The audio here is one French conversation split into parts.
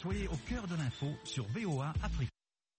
Soyez au cœur de l'info sur VOA Afrique.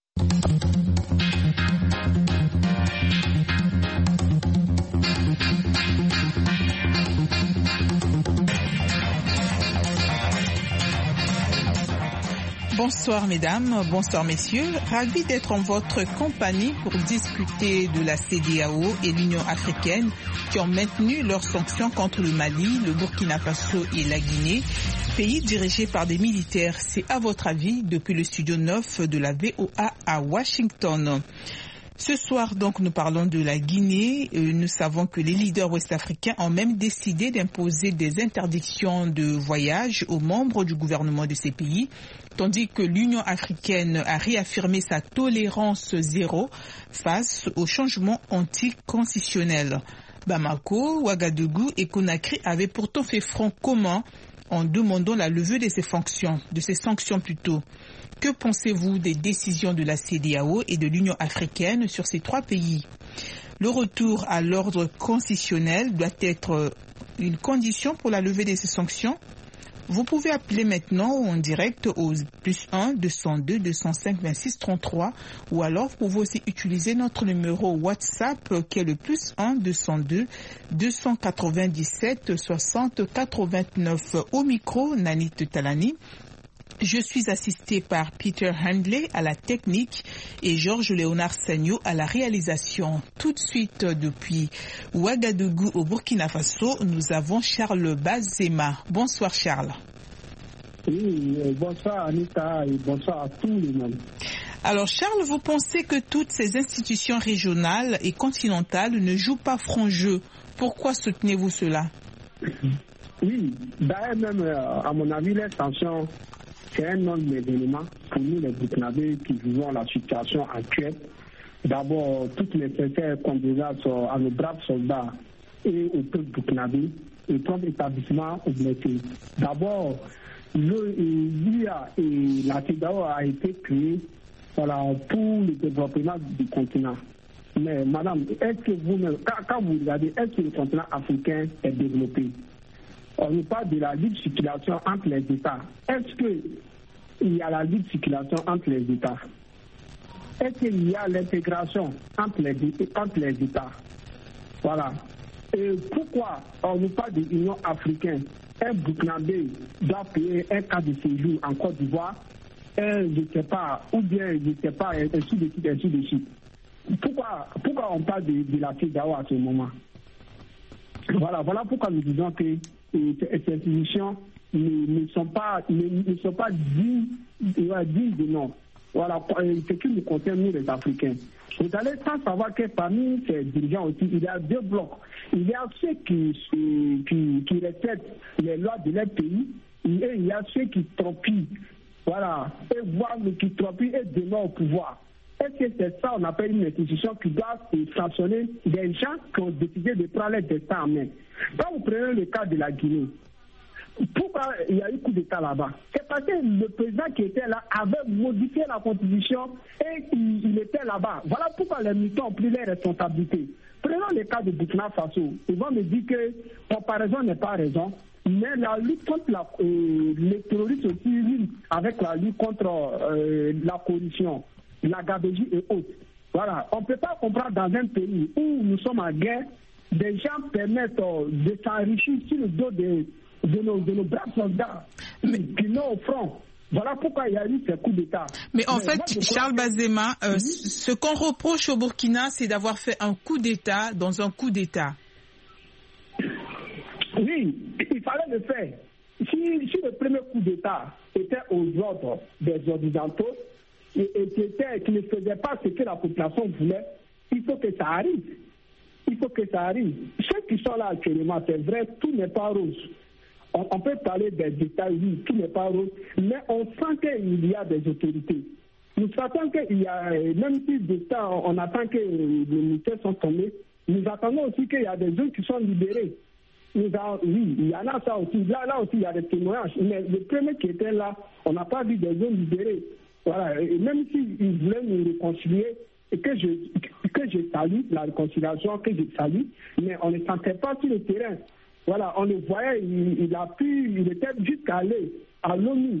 Bonsoir mesdames, bonsoir messieurs. Ravi d'être en votre compagnie pour discuter de la CEDEAO et l'Union africaine qui ont maintenu leurs sanctions contre le Mali, le Burkina Faso et la Guinée, pays dirigés par des militaires. C'est à votre avis depuis le studio 9 de la VOA à Washington. Ce soir, donc, nous parlons de la Guinée. Nous savons que les leaders ouest-africains ont même décidé d'imposer des interdictions de voyage aux membres du gouvernement de ces pays, tandis que l'Union africaine a réaffirmé sa tolérance zéro face aux changements anticonstitutionnels. Bamako, Ouagadougou et Conakry avaient pourtant fait front commun en demandant la levée de ces sanctions plutôt. Que pensez-vous des décisions de la CEDEAO et de l'Union africaine sur ces trois pays? Le retour à l'ordre constitutionnel doit être une condition pour la levée de ces sanctions? Vous pouvez appeler maintenant en direct au +1 202 205 26 33 ou alors vous pouvez aussi utiliser notre numéro WhatsApp qui est le +1 202 297 60 89. Au micro, Nanit Talani. Je suis assisté par Peter Handley à la technique et Georges Léonard Sagno à la réalisation. Tout de suite depuis Ouagadougou au Burkina Faso, nous avons Charles Bazema. Bonsoir Charles. Oui, bonsoir Anita et bonsoir à tous les membres. Alors Charles, vous pensez que toutes ces institutions régionales et continentales ne jouent pas franc jeu? Pourquoi soutenez-vous cela? Oui, d'ailleurs même à mon avis les sanctions c'est un non-événement pour nous les Burkinabés qui vivons la situation actuelle. D'abord, toutes les sincères condoléances à nos braves soldats et au peuple burkinabé et comme établissement au blessé. D'abord, l'IA et la CEDEAO a été créée pour le développement du continent. Mais madame, est-ce que vous-même, quand vous regardez, est-ce que le continent africain est développé? On nous parle de la libre circulation entre les États. Est-ce qu'il y a la libre circulation entre les États? Est-ce qu'il y a l'intégration entre les États? Voilà. Et pourquoi on nous parle de l'Union africaine? Un Burkinabé doit payer un cas de séjour en Côte d'Ivoire, je ne sais pas, ou bien je ne sais pas, ainsi de suite. Pourquoi on parle de la CEDEAO à ce moment? Voilà pourquoi nous disons que ces institutions ne sont pas dignes de nom. Voilà ce qui nous concerne, nous les Africains. Vous allez sans savoir que parmi ces dirigeants aussi, il y a deux blocs. Il y a ceux qui respectent les lois de leur pays et il y a ceux qui tropient. Voilà. Et voient qui tropient et demeurent au pouvoir. Est-ce que c'est ça on appelle une institution qui doit sanctionner des gens qui ont décidé de prendre leur destin en main? Quand vous prenez le cas de la Guinée, pourquoi il y a eu coup d'État là-bas? C'est parce que le président qui était là avait modifié la constitution et il était là-bas. Voilà pourquoi les militants ont pris les responsabilités. Prenons le cas de Burkina Faso. Ils vont me dire que comparaison n'est pas raison, mais la lutte contre les terroristes aussi avec la lutte contre la corruption, la gabegie et autres. Voilà, on ne peut pas comprendre dans un pays où nous sommes en guerre, des gens permettent de s'enrichir sur le dos de nos braves soldats qui n'ont au front. Voilà pourquoi il y a eu ces coups d'État. Mais en fait, Charles Bazema, ce qu'on reproche au Burkina, c'est d'avoir fait un coup d'État dans un coup d'État. Oui, il fallait le faire. Si le premier coup d'État était aux ordres des Occidentaux et qui ne faisait pas ce que la population voulait, il faut que ça arrive. Ceux qui sont là actuellement, c'est vrai, tout n'est pas rose. On peut parler des États-Unis, tout n'est pas rose, mais on sent qu'il y a des autorités. Nous sentons qu'il y a, même si d'État, on attend que les militaires sont tombés, nous attendons aussi qu'il y a des gens qui sont libérés. Oui, il y en a ça aussi. Là aussi, il y a des témoignages. Mais le premier qui était là, on n'a pas vu des gens libérés. Voilà. Et même s'ils voulaient nous réconcilier, et que je salue, la réconciliation, que je salue, mais on ne sentait pas sur le terrain. Voilà, on le voyait, il était jusqu'à aller à l'ONU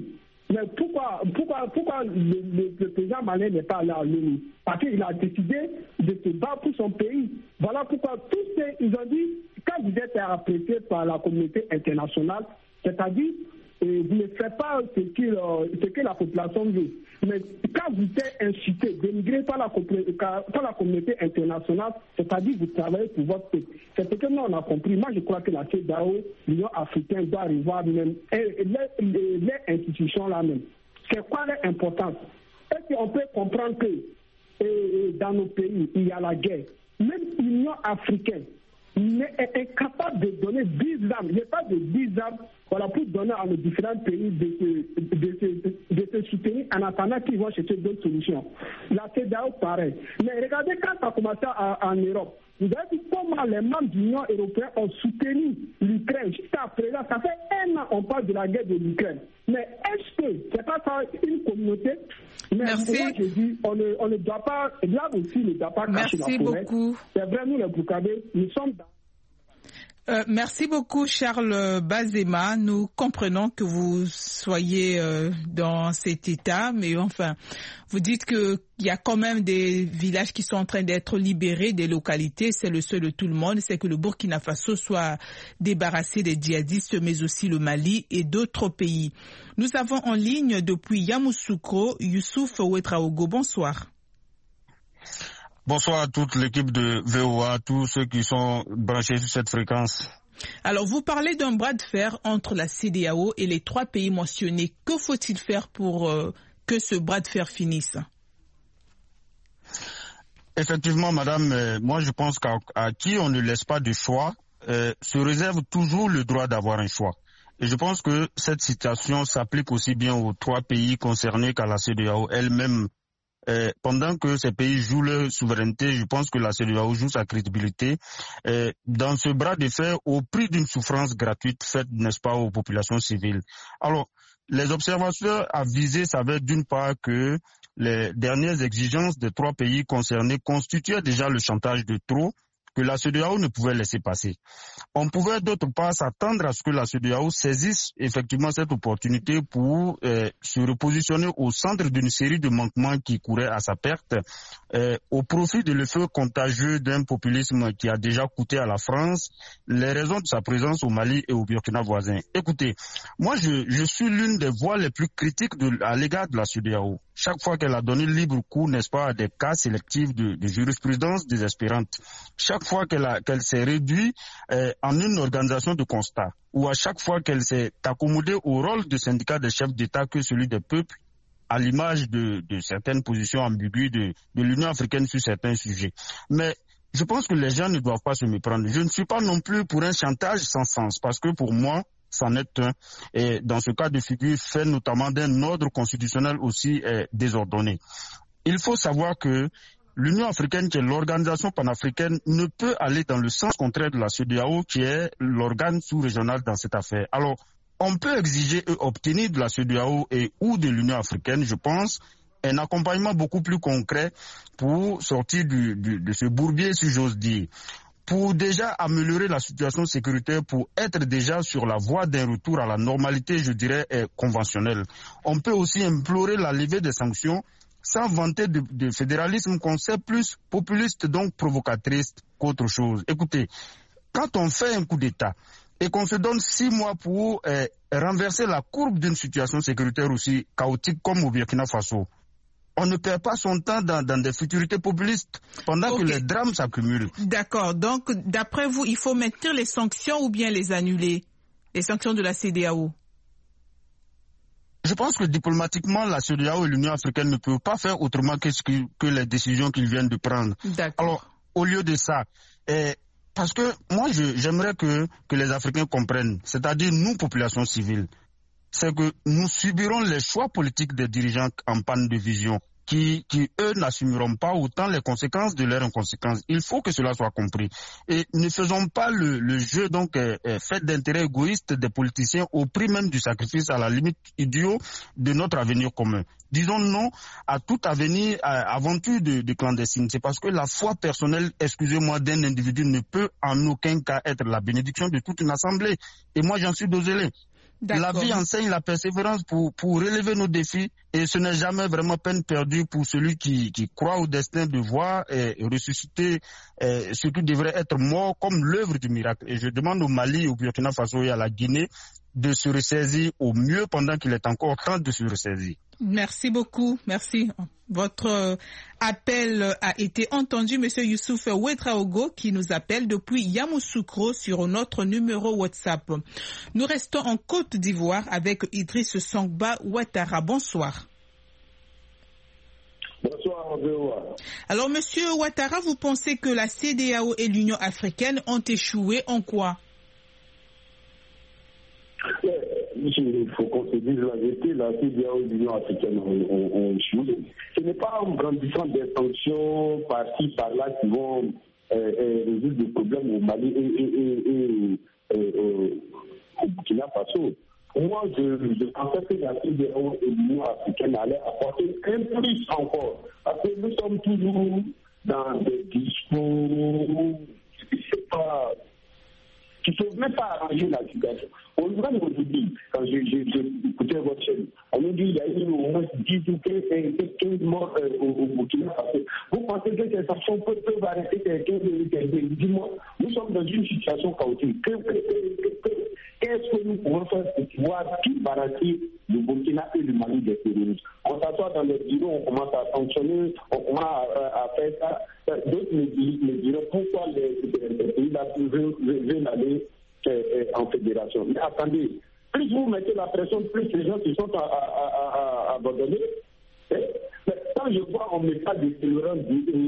Mais pourquoi le président malien n'est pas allé à l'ONU? Parce qu'il a décidé de se battre pour son pays. Voilà pourquoi ils ont dit, quand vous êtes apprécié par la communauté internationale, c'est-à-dire, vous ne faites pas ce que la population veut. Mais quand vous êtes incité, dénigré par la communauté internationale, c'est-à-dire vous travaillez pour votre peuple. C'est ce que nous on a compris. Moi je crois que la CEDEAO, l'Union africaine doit revoir même les institutions là même. C'est quoi l'importance? Est-ce qu'on peut comprendre que dans nos pays, il y a la guerre? Même l'Union africaine est incapable de donner 10 armes. Il n'y a pas de 10 armes pour donner à nos différents pays de se soutenir en attendant qu'ils vont chercher d'autres solutions. La CEDEAO, pareil. Mais regardez quand ça a commencé en Europe. Vous avez vu comment les membres de l'Union européenne ont soutenu l'Ukraine. Jusqu'à présent, ça fait 1 an qu'on parle de la guerre de l'Ukraine. Mais est-ce que c'est pas ça une communauté? Mais merci. Moi, je dis, on ne doit pas, là aussi, ne doit pas cacher la forêt. Merci beaucoup. C'est vrai, nous, les Burkinabés, nous sommes dans... Merci beaucoup Charles Bazema. Nous comprenons que vous soyez dans cet état, mais enfin, vous dites qu'il y a quand même des villages qui sont en train d'être libérés, des localités. C'est le souhait de tout le monde, c'est que le Burkina Faso soit débarrassé des djihadistes, mais aussi le Mali et d'autres pays. Nous avons en ligne depuis Yamoussoukro, Youssouf Ouetraogo. Bonsoir. Bonsoir à toute l'équipe de VOA, tous ceux qui sont branchés sur cette fréquence. Alors, vous parlez d'un bras de fer entre la CEDEAO et les 3 pays mentionnés. Que faut-il faire pour que ce bras de fer finisse? Effectivement, madame, moi je pense qu'à qui on ne laisse pas de choix, se réserve toujours le droit d'avoir un choix. Et je pense que cette situation s'applique aussi bien aux 3 pays concernés qu'à la CEDEAO elle-même. Pendant que ces pays jouent leur souveraineté, je pense que la CEDEAO joue sa crédibilité dans ce bras de fer au prix d'une souffrance gratuite faite, n'est-ce pas, aux populations civiles. Alors, les observateurs avisés savaient d'une part que les dernières exigences des 3 pays concernés constituaient déjà le chantage de trop que la CEDEAO ne pouvait laisser passer. On pouvait d'autre part s'attendre à ce que la CEDEAO saisisse effectivement cette opportunité pour se repositionner au centre d'une série de manquements qui couraient à sa perte, au profit de l'effet contagieux d'un populisme qui a déjà coûté à la France les raisons de sa présence au Mali et au Burkina voisin. Écoutez, moi je suis l'une des voix les plus critiques à l'égard de la CEDEAO. Chaque fois qu'elle a donné libre cours, n'est-ce pas, à des cas sélectifs de jurisprudence désespérante, chaque fois qu'elle s'est réduite en une organisation de constat, ou à chaque fois qu'elle s'est accommodée au rôle de syndicat des chefs d'État que celui des peuples, à l'image de certaines positions ambiguës de l'Union africaine sur certains sujets. Mais je pense que les gens ne doivent pas se méprendre. Je ne suis pas non plus pour un chantage sans sens, parce que pour moi, c'en est un. Et dans ce cas de figure, fait notamment d'un ordre constitutionnel aussi désordonné. Il faut savoir que l'Union africaine, qui est l'organisation panafricaine, ne peut aller dans le sens contraire de la CEDEAO, qui est l'organe sous-régional dans cette affaire. Alors, on peut exiger et obtenir de la CEDEAO et ou de l'Union africaine, je pense, un accompagnement beaucoup plus concret pour sortir de ce bourbier, si j'ose dire. Pour déjà améliorer la situation sécuritaire, pour être déjà sur la voie d'un retour à la normalité, je dirais, conventionnelle. On peut aussi implorer la levée des sanctions sans vanter de fédéralisme qu'on sait plus populiste, donc provocatrice qu'autre chose. Écoutez, quand on fait un coup d'État et qu'on se donne 6 mois pour renverser la courbe d'une situation sécuritaire aussi chaotique comme au Burkina Faso, on ne perd pas son temps dans des futurités populistes pendant que les drames s'accumulent. D'accord. Donc, d'après vous, il faut maintenir les sanctions ou bien les annuler? Les sanctions de la CEDEAO? Je pense que diplomatiquement, la CEDEAO et l'Union africaine ne peuvent pas faire autrement que les décisions qu'ils viennent de prendre. Alors, au lieu de ça, parce que moi, j'aimerais que les Africains comprennent, c'est-à-dire nous, population civile, c'est que nous subirons les choix politiques des dirigeants en panne de vision, qui eux, n'assumeront pas autant les conséquences de leur inconséquence. Il faut que cela soit compris. Et ne faisons pas le jeu donc fait d'intérêts égoïstes des politiciens au prix même du sacrifice à la limite idiot de notre avenir commun. Disons non à tout avenir, aventure de clandestine. C'est parce que la foi personnelle, excusez-moi, d'un individu ne peut en aucun cas être la bénédiction de toute une assemblée. Et moi, j'en suis désolé. La vie enseigne la persévérance pour relever nos défis et ce n'est jamais vraiment peine perdue pour celui qui croit au destin de voir et ressusciter ce qui devrait être mort comme l'œuvre du miracle. Et je demande au Mali, au Burkina Faso et à la Guinée de se ressaisir au mieux pendant qu'il est encore temps de se ressaisir. Merci beaucoup, merci. Votre appel a été entendu, Monsieur Youssouf Ouedraogo, qui nous appelle depuis Yamoussoukro sur notre numéro WhatsApp. Nous restons en Côte d'Ivoire avec Idriss Sangba Ouattara. Bonsoir. Bonsoir, VOA. Alors, Monsieur Ouattara, vous pensez que la CEDEAO et l'Union africaine ont échoué en quoi? Il faut qu'on se dise la vérité, la CEDEAO et l'Union africaine ont échoué. Ce n'est pas en grandissant des sanctions par-ci, par-là qui vont résoudre des problèmes au Mali et au Burkina Faso. Moi, je pensais que la CEDEAO et l'Union africaine allaient apporter un plus encore. Parce que nous sommes toujours dans des discours qui ne peuvent même pas arranger la situation. Aujourd'hui, quand j'écoutais votre chaîne, on nous dit qu'il y a eu au moins 10 ou 15 morts au Burkina Faso. Vous pensez que ces sanctions peuvent arrêter quelqu'un de 10 mois? Nous sommes dans une situation chaotique. Qu'est-ce que nous pouvons faire pour pouvoir tout barater le Burkina et le Mali des terroristes? On s'assoit dans les bureaux, on commence à sanctionner, on commence à faire ça. D'autres me diront pourquoi les pays-là veulent aller en fédération. Mais attendez, plus vous mettez la pression, plus les gens se sont abandonnés. Quand je vois on met pas des tolérants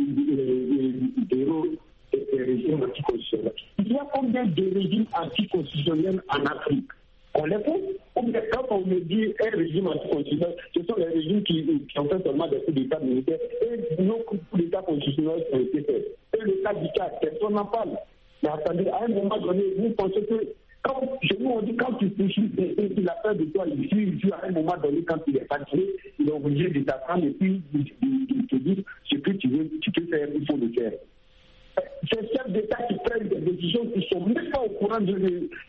des régimes anticonstitutionnels, il y a combien de régimes anticonstitutionnels en Afrique? On les fait? Quand on me dit un régime anticonstitutionnel, ce sont les régimes qui ont fait seulement des coups d'État militaires et nos coups d'État constitutionnels ont été faits. Et le cas du Tchad, personne n'en parle. Mais attendez, à un moment donné, vous pensez que chez nous on dit quand tu péchis et qu'il a peur de toi, il fuit à un moment donné quand il est fatigué, il est obligé de t'attendre et puis de te dire ce que tu peux faire, il faut le faire. Ces chefs d'État qui prennent des décisions qui ne sont même pas au courant de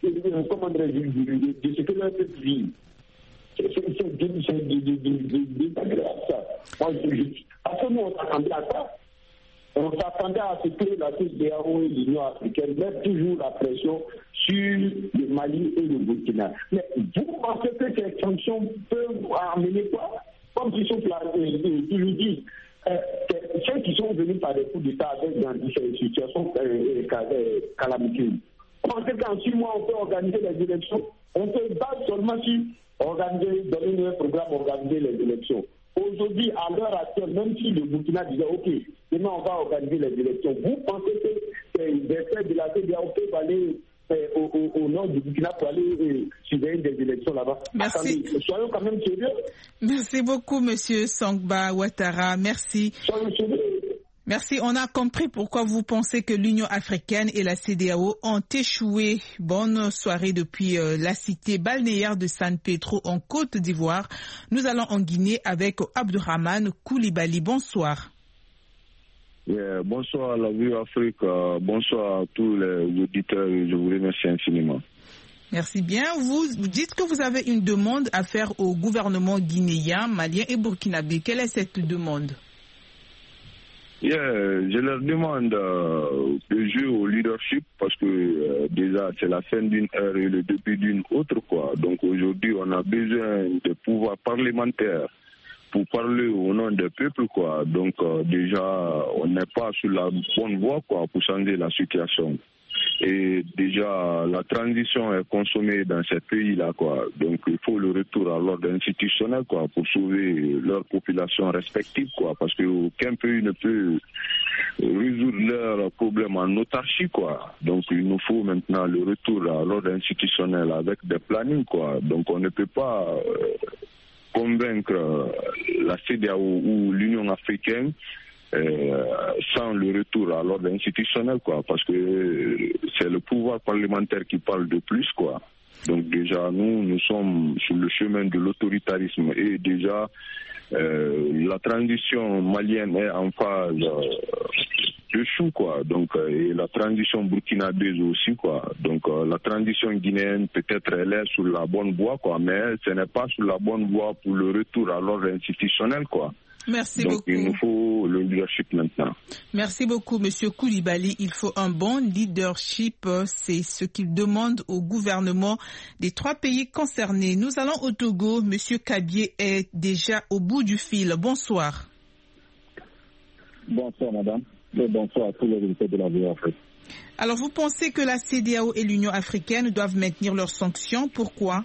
ce que leur peuple vit. C'est désagréable ça. Parce que nous on s'attendait à ça. On s'attendait à ce que la CEDEAO et l'Union africaine mettent toujours la pression sur le Mali et le Burkina. Mais vous pensez que ces sanctions peuvent amener quoi? Comme ils sont toujours dit, ceux qui sont venus par des coups d'État avec dans des situations calamiteuses. Vous pensez qu'en 6 mois, on peut organiser les élections? On se base seulement sur donner un programme, organiser les élections. Aujourd'hui, à l'heure actuelle, même si le Burkina disait OK, demain on va organiser les élections, vous pensez que les faits de la CEDEAO peuvent aller au nord du Burkina pour aller surveiller des élections là-bas? Merci. Attendez, soyons quand même sérieux. Merci beaucoup, Monsieur Sangba Ouattara. Merci. Soyons sérieux. Merci. On a compris pourquoi vous pensez que l'Union africaine et la CEDEAO ont échoué. Bonne soirée depuis la cité balnéaire de San Pedro en Côte d'Ivoire. Nous allons en Guinée avec Abdourahmane Koulibaly. Bonsoir. Bonsoir à la Vue Afrique. Bonsoir à tous les auditeurs. Je vous remercie infiniment. Merci bien. Vous dites que vous avez une demande à faire au gouvernement guinéen, malien et burkinabé. Quelle est cette demande? Je leur demande de jouer au leadership parce que déjà c'est la fin d'une ère et le début d'une autre, quoi. Donc aujourd'hui on a besoin de pouvoir parlementaire pour parler au nom des peuples, quoi. Donc déjà on n'est pas sur la bonne voie, quoi, pour changer la situation. Et déjà la transition est consommée dans ces pays-là, quoi. Donc il faut le retour à l'ordre institutionnel, quoi, pour sauver leurs populations respectives, quoi, parce que aucun pays ne peut résoudre leurs problèmes en autarcie, quoi. Donc il nous faut maintenant le retour à l'ordre institutionnel avec des plannings, quoi. Donc on ne peut pas convaincre la CEDEAO ou l'Union africaine sans le retour à l'ordre institutionnel, quoi, parce que c'est le pouvoir parlementaire qui parle de plus, quoi. Donc déjà nous sommes sur le chemin de l'autoritarisme et déjà la transition malienne est en phase échoue, quoi. Donc, et la transition burkinabèse aussi, quoi. Donc, la transition guinéenne, peut-être, elle est sur la bonne voie, quoi, mais ce n'est pas sur la bonne voie pour le retour à l'ordre institutionnel, quoi. Merci Donc, beaucoup. il nous faut le leadership maintenant. Merci beaucoup, Monsieur Koulibaly. Il faut un bon leadership. C'est ce qu'il demande au gouvernement des 3 pays concernés. Nous allons au Togo. Monsieur Kabié est déjà au bout du fil. Bonsoir. Bonsoir, madame. Et bonsoir à tous les invités de la VOA Afrique. Alors, vous pensez que la CEDEAO et l'Union africaine doivent maintenir leurs sanctions? Pourquoi?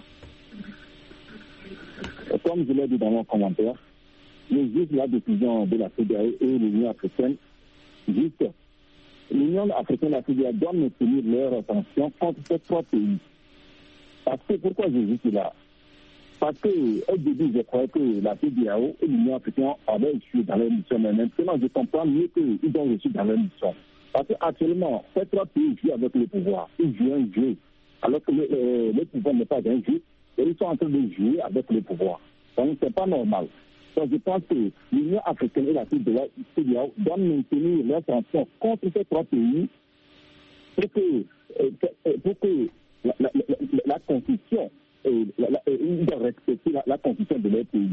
Comme je l'ai dit dans mon commentaire, juste la décision de la CEDEAO et l'Union africaine, juste l'Union africaine et la CEDEAO doivent maintenir leurs sanctions contre ces 3 pays. Parce que, pourquoi je dis cela? Parce qu'au début, je croyais que la CEDEAO et l'Union africaine avaient échoué dans leur mission, mais maintenant, je comprends mieux qu'ils ont réussi dans leur mission. Parce qu'actuellement, ces 3 pays jouent avec le pouvoir. Ils jouent un jeu, alors que le pouvoir n'est pas un jeu, et ils sont en train de jouer avec le pouvoir. Donc, c'est pas normal. Donc, je pense que l'Union africaine et la CEDEAO doivent maintenir leurs sanctions contre ces 3 pays pour que la Constitution, ils doivent respecter la Constitution de leur pays.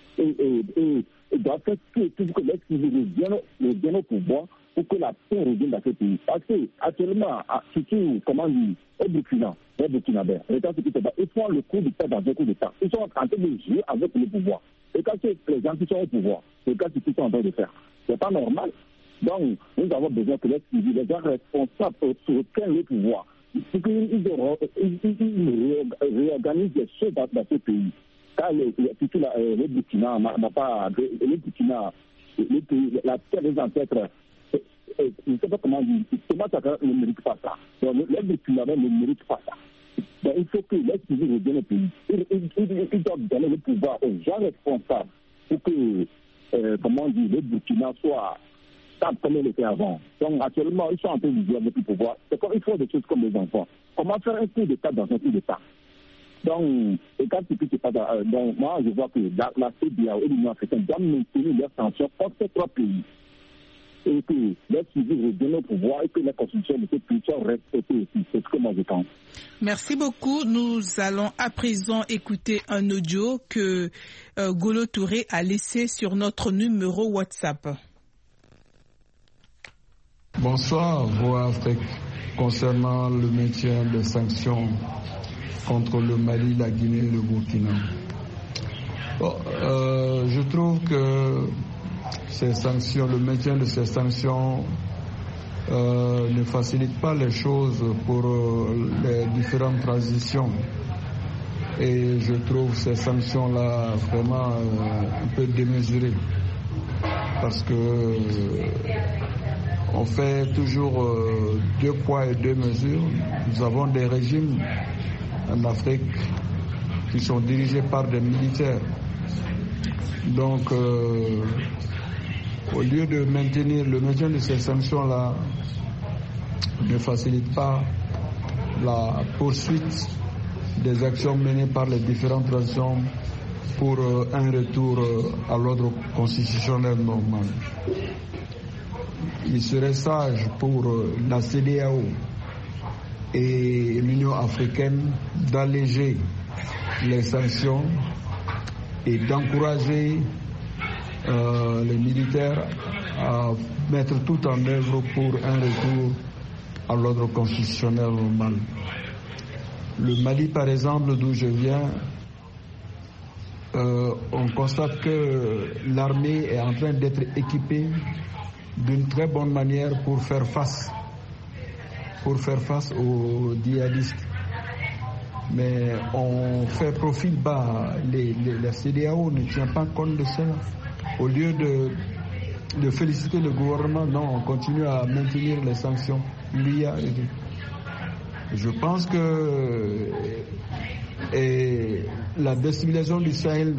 Et doivent faire tout pour que les civils reviennent au pouvoir pour que la paix revienne dans ce pays. Parce qu'actuellement, surtout, comment dire, au Burkina, les Burkinabés, ils font le coup d'État dans un coup d'État. Ils sont en train de jouer avec le pouvoir. Et quand c'est les gens qui sont au pouvoir, c'est ce qu'ils sont en train de faire. C'est pas normal. Donc, nous avons besoin que les civils, les gens responsables prennent le pouvoir. Pour qu'ils réorganisent les choses dans ce pays. Car surtout le Burkina n'a pas... Le Burkina, la terre des ancêtres, je ne sais pas comment dire, ne mérite pas ça. Donc, les Burkinabés ne méritent pas ça. Donc, il faut que les civils reviennent au pays. Ils doivent donner le pouvoir aux gens responsables pour que, le Burkina soit stable comme il était avant. Donc, actuellement, ils sont en train de jouer avec le pouvoir. C'est comme il faut des choses comme les enfants. Comment faire un coup d'État dans un coup d'État? Donc, et quand ce qui se passe, donc, moi, je vois que la CEDEAO et l'Union africaine doivent maintenir leurs sanctions contre ces 3 pays. Et que les civils reviennent au pouvoir et que la constitution de ces pays soit respectée aussi. C'est ce que moi je pense. Merci beaucoup. Nous allons à présent écouter un audio que Golo Touré a laissé sur notre numéro WhatsApp. Bonsoir, VOA Afrique. Concernant le maintien des sanctions contre le Mali, la Guinée et le Burkina. Je trouve que ces sanctions, le maintien de ces sanctions ne facilite pas les choses pour les différentes transitions. Et je trouve ces sanctions-là vraiment un peu démesurées. Parce que on fait toujours 2 poids et 2 mesures. Nous avons des régimes en Afrique qui sont dirigés par des militaires. Donc, au lieu de maintenir le maintien de ces sanctions-là, ne facilite pas la poursuite des actions menées par les différentes nations pour un retour à l'ordre constitutionnel normal. Il serait sage pour la CEDEAO et l'Union africaine d'alléger les sanctions et d'encourager les militaires à mettre tout en œuvre pour un retour à l'ordre constitutionnel normal. Le Mali, par exemple, d'où je viens, on constate que l'armée est en train d'être équipée d'une très bonne manière pour faire face aux djihadistes. Mais on fait profil bas. La CEDEAO ne tient pas compte de ça. Au lieu de féliciter le gouvernement, non, on continue à maintenir les sanctions. Je pense que la déstabilisation du Sahel,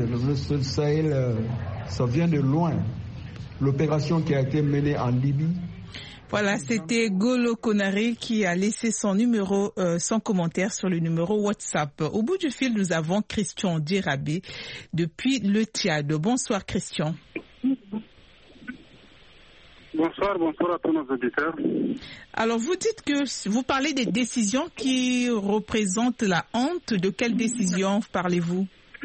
ça vient de loin. L'opération qui a été menée en Libye. Voilà, c'était Golo Konaré qui a laissé son numéro, son commentaire sur le numéro WhatsApp. Au bout du fil, nous avons Christian Dirabé depuis le Tchad. Bonsoir Christian. Bonsoir à tous nos auditeurs. Alors, vous dites que vous parlez des décisions qui représentent la honte. De quelles décisions parlez-vous?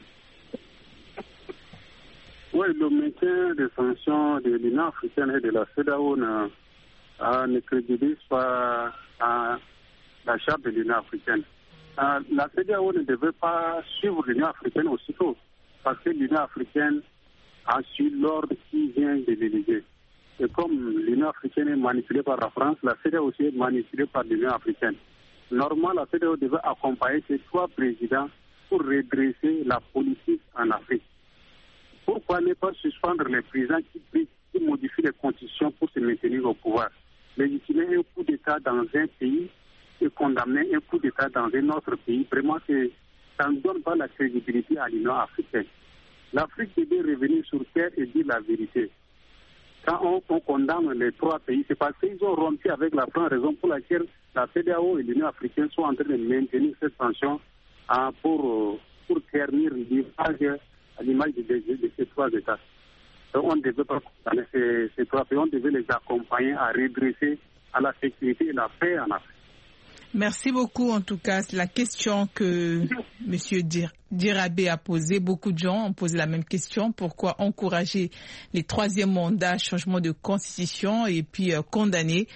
Oui, le maintien des sanctions de l'Union africaine et de la CEDEAO ne crédibilise pas la charte de l'Union africaine. La CEDEAO ne devait pas suivre l'Union africaine aussitôt, parce que l'Union africaine a su l'ordre qui vient de l'Élysée. Et comme l'Union africaine est manipulée par la France, la CEDEAO aussi est manipulée par l'Union africaine. Normalement, la CEDEAO devait accompagner ces 3 présidents pour redresser la politique en Afrique. Pourquoi ne pas suspendre les présidents qui modifient les constitutions pour se maintenir au pouvoir? Légitimer un coup d'État dans un pays et condamner un coup d'État dans un autre pays, vraiment, ça ne donne pas la crédibilité à l'Union africaine. L'Afrique devait revenir sur terre et dire la vérité. Quand on condamne les 3 pays, c'est parce qu'ils ont rompu avec la France, raison pour laquelle la CEDEAO et l'Union africaine sont en train de maintenir cette sanction pour ternir l'image de ces 3 États. Donc on ne devait pas condamner ces 3 pays, on devait les accompagner à redresser à la sécurité et la paix en Afrique. Merci beaucoup. En tout cas, c'est la question que M. Dirabé a posée. Beaucoup de gens ont posé la même question. Pourquoi encourager les 3e mandats, changement de constitution et puis condamner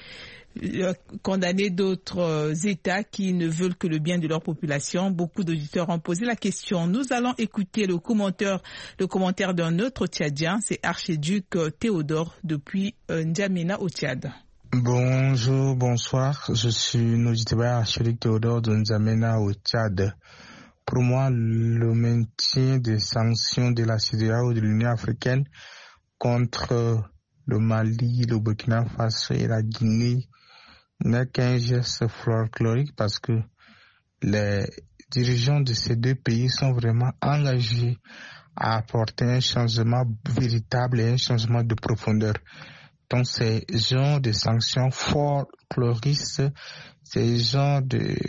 d'autres États qui ne veulent que le bien de leur population? Beaucoup d'auditeurs ont posé la question. Nous allons écouter le commentaire d'un autre Tchadien. C'est Archiduc Théodore depuis N'Djamena au Tchad. Bonjour, bonsoir. Je suis Nojiteba Archiduc Théodore de N'Djamena au Tchad. Pour moi, le maintien des sanctions de la CEDEAO de l'Union africaine contre le Mali, le Burkina Faso et la Guinée n'est qu'un geste folklorique parce que les dirigeants de ces 2 pays sont vraiment engagés à apporter un changement véritable et un changement de profondeur. Donc, ces genres de sanctions folkloristes, ces genres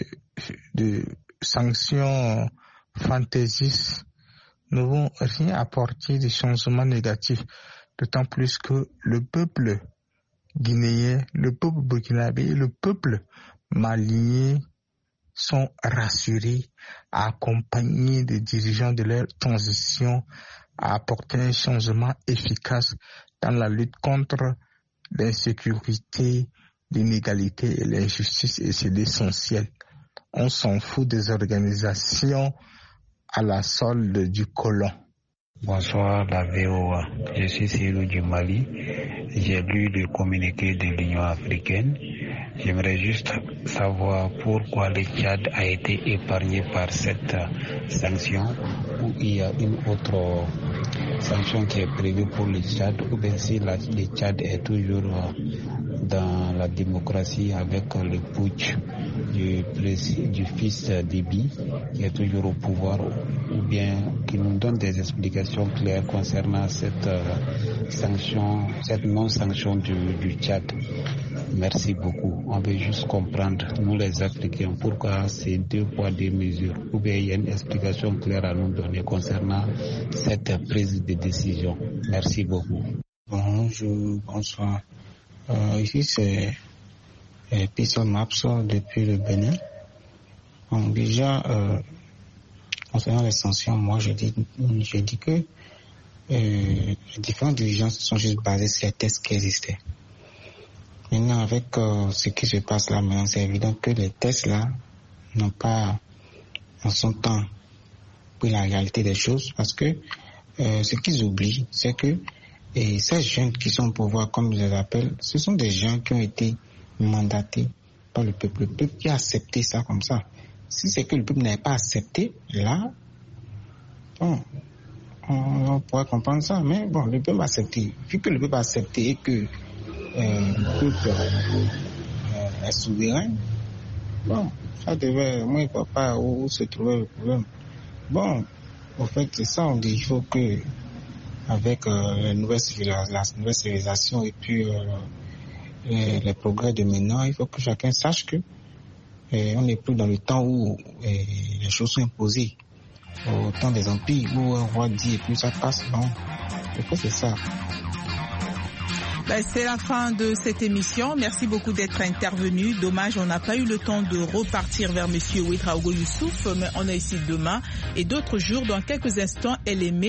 de sanctions fantaisistes ne vont rien apporter de changements négatifs. D'autant plus que le peuple guinéen, le peuple burkinabé et le peuple malien sont rassurés à accompagner les dirigeants de leur transition à apporter un changement efficace dans la lutte contre l'insécurité, l'inégalité et l'injustice, et c'est l'essentiel. On s'en fout des organisations à la solde du colon. Bonsoir la VOA, je suis Cyril du Mali. J'ai lu le communiqué de l'Union africaine. J'aimerais juste savoir pourquoi le Tchad a été épargné par cette sanction, ou il y a une autre sanction qui est prévue pour le Tchad, ou bien si le Tchad est toujours dans la démocratie avec le putsch du fils d'Ibi qui est toujours au pouvoir, ou bien qui nous donne des explications claires concernant cette sanction, cette non-sanction du Tchad. Merci beaucoup. On veut juste comprendre, nous les Africains, pourquoi c'est 2 poids 2 mesures, ou bien il y a une explication claire à nous donner concernant cette prise de décision. Merci beaucoup. Bonjour, bonsoir. Ici c'est Pissol Maps depuis le Bénin. Donc, déjà, concernant les sanctions, moi je dis que les différentes dirigeants sont juste basés sur les tests qui existaient. Maintenant, avec ce qui se passe là maintenant, c'est évident que les tests là n'ont pas en son temps pris la réalité des choses, parce que ce qu'ils oublient, c'est que ces jeunes qui sont au pouvoir, comme je les appelle, ce sont des gens qui ont été mandatés par le peuple qui a accepté ça comme ça. Si c'est que le peuple n'avait pas accepté, là, bon, on pourrait comprendre ça, mais bon, le peuple a accepté. Vu que le peuple a accepté et que le peuple est souverain, bon, ça devait, moi, il ne voit pas où se trouvait le problème. Bon, en fait, c'est ça, on dit, il faut que, avec la nouvelle civilisation et puis les progrès de maintenant, il faut que chacun sache que on n'est plus dans le temps où les choses sont imposées. Au temps des empires où un roi dit et puis ça passe, non. Et puis c'est ça. C'est la fin de cette émission. Merci beaucoup d'être intervenu. Dommage, on n'a pas eu le temps de repartir vers M. Ouedraogo Youssouf, mais on a ici demain et d'autres jours. Dans quelques instants, elle est